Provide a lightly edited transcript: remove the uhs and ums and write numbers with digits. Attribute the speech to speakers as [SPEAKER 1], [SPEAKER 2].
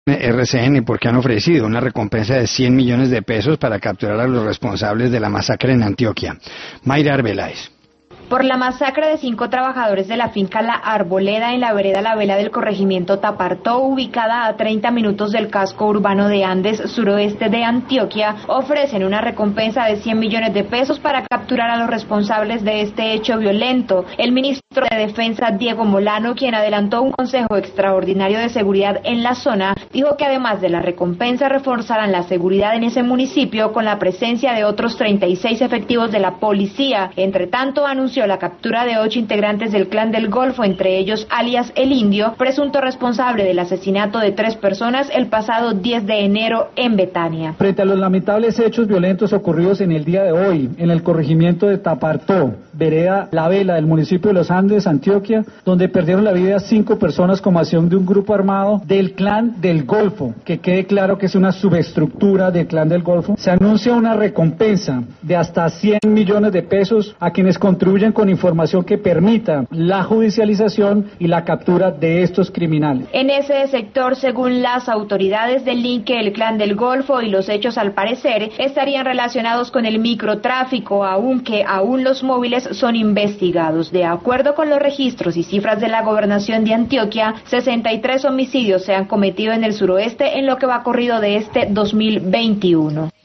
[SPEAKER 1] RCN porque han ofrecido una recompensa de 100 millones de pesos para capturar a los responsables de la masacre en Antioquia. Mayra Arbeláez.
[SPEAKER 2] Por la masacre de 5 trabajadores de la finca La Arboleda en la vereda La Vela del corregimiento Tapartó, ubicada a 30 minutos del casco urbano de Andes, suroeste de Antioquia, ofrecen una recompensa de 100 millones de pesos para capturar a los responsables de este hecho violento. El ministro de Defensa, Diego Molano, quien adelantó un consejo extraordinario de seguridad en la zona, dijo que además de la recompensa reforzarán la seguridad en ese municipio con la presencia de otros 36 efectivos de la policía. Entre tanto, anunció la captura de 8 integrantes del Clan del Golfo, entre ellos alias El Indio, presunto responsable del asesinato de 3 personas el pasado 10 de enero en Betania.
[SPEAKER 3] Frente a los lamentables hechos violentos ocurridos en el día de hoy en el corregimiento de Tapartó, vereda La Vela del municipio de Los Andes, Antioquia, donde perdieron la vida 5 personas como acción de un grupo armado del Clan del Golfo, que quede claro que es una subestructura del Clan del Golfo, se anuncia una recompensa de hasta 100 millones de pesos a quienes contribuyen con información que permita la judicialización y la captura de estos criminales.
[SPEAKER 2] En ese sector, según las autoridades del linke el Clan del Golfo y los hechos al parecer estarían relacionados con el microtráfico, aunque aún los móviles son investigados. De acuerdo con los registros y cifras de la gobernación de Antioquia, 63 homicidios se han cometido en el suroeste en lo que va corrido de este 2021.